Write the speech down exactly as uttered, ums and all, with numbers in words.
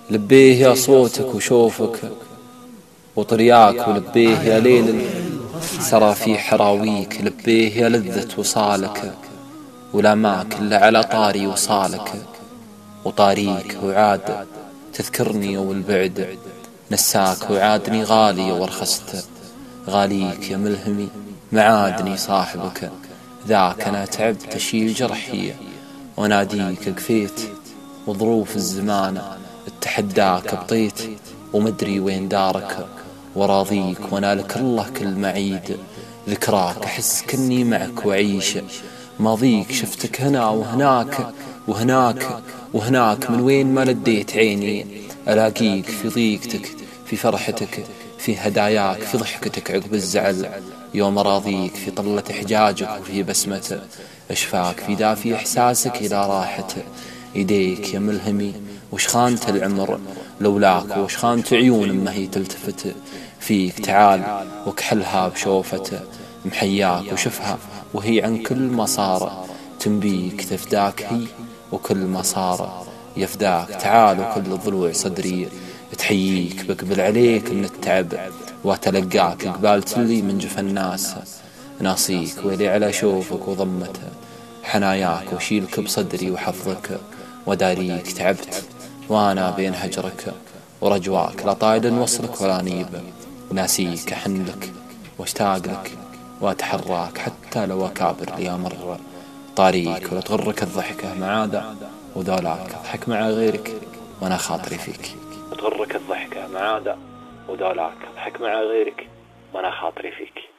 لبيه يا صوتك وشوفك وطرياك، ولبيه يا ليل سرى في حراويك، لبيه يا لذة وصالك ولا ماك إلا على طاري وصالك. وطاريك وعاد تذكرني والبعد نساك، وعادني غالي وارخصت غاليك يا ملهمي معادني صاحبك. ذاك أنا تعبت أشيل جرحي وناديك قفيت، وظروف الزمان اتحداك بطيت ومدري وين دارك. وراضيك ونالك الله كل معيد ذكراك، أحس كني معك وعيش ماضيك. شفتك هنا وهناك وهناك وهناك، من وين ما لديت عيني ألاقيك في ضيقتك في فرحتك في هداياك في ضحكتك عقب الزعل. يوم راضيك في طلة حجاجك وفي بسمة أشفاك، في دافي إحساسك إلى راحة إيديك يا ملهمي. وش خانت العمر لولاك، وش خانت عيون ما هي تلتفت فيك. تعال وكحلها بشوفة محياك وشفها وهي عن كل ما صار تنبيك. تفداك هي وكل ما صار يفداك. تعال وكل ضلوع صدري تحييك، بقبل عليك من التعب وتلقاك. قبالت لي من جف الناس ناصيك، ويلي على شوفك وضمة حناياك. وشيلك بصدري وحفظك وداريك. تعبت وانا بين هجرك ورجواك، لا طايل وصلك ولا نيب ناسيك. أحن لك واشتاق لك واتحراك، حتى لو أكابر لي مر طاريك. ولا تغرك الضحكة معادا وذولاك أضحك مع غيرك وانا خاطري فيك. تغرك الضحكة معادا وذولاك أضحك مع غيرك وانا خاطري فيك.